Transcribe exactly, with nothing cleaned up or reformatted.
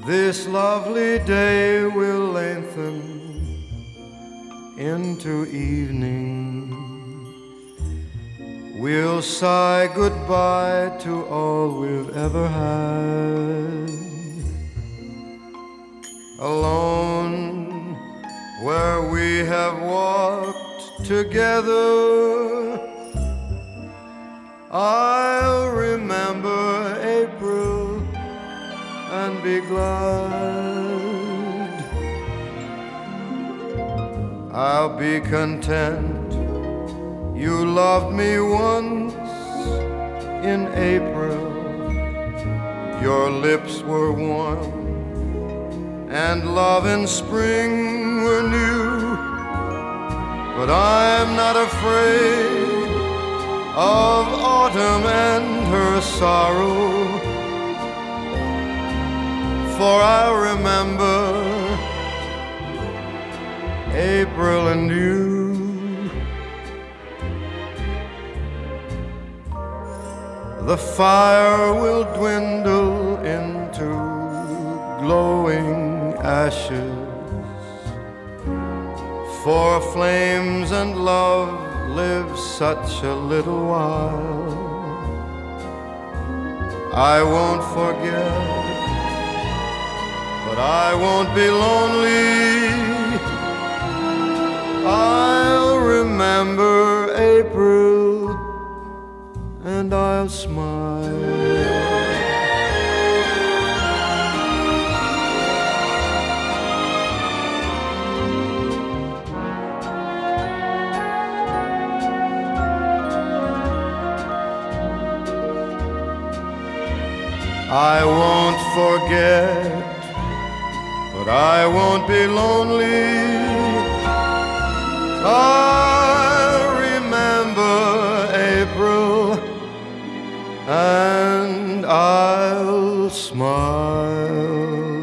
This lovely day will lengthen into evening. We'll sigh goodbye to all we've ever had. Alone where we have walked together, I'll remember April and be glad. I'll be content you loved me once in April. Your lips were warm and love in spring were new. But I'm not afraid of autumn and her sorrow, for I remember April and you. The fire will dwindle into glowing ashes, for flames and love live such a little while. I won't forget, but I won't be lonely. I'll remember April and I'll smile. I won't forget, but I won't be lonely. I'll remember April and I'll smile.